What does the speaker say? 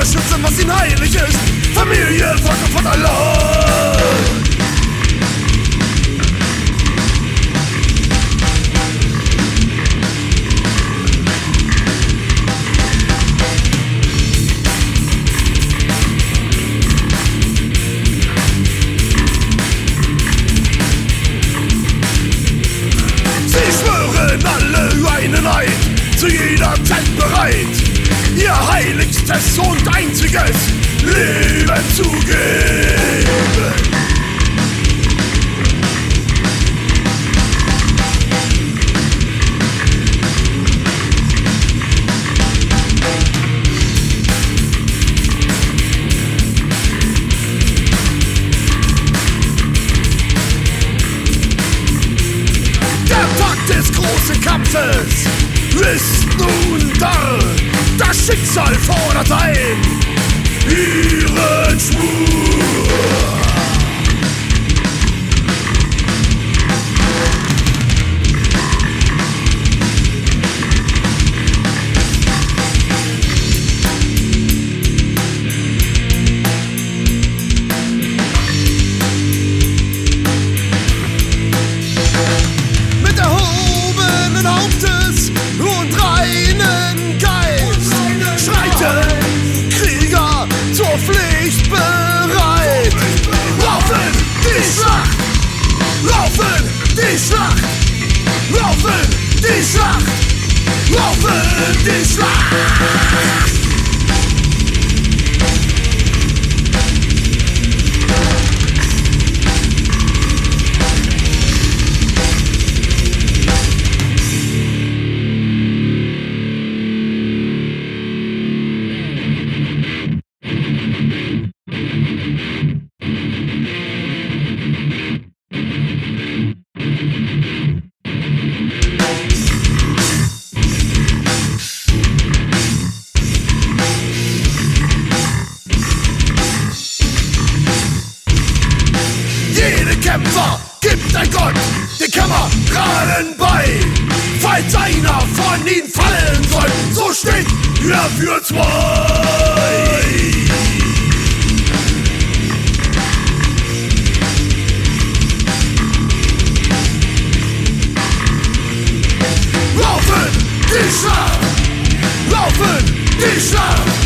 beschützen, was ihnen heilig ist. Familie, Volk und Vaterland. Zu jeder Zeit bereit, ihr heiligstes und einziges Leben zu geben. Der Tag des großen Kampfes ist nun da, das Schicksal fordert ein ihren Schwur. Mit erhobenen Hauptes und reinen Geist schreiten Krieger zur Pflicht bereit. Laufen die Schlacht, laufen die Schlacht, laufen die Schlacht, laufen die Schlacht. Kämpfer gibt ein Gott den Kameraden bei. Falls einer von ihnen fallen soll, so steht er für zwei. Laufen die Schlacht, laufen die Schlacht.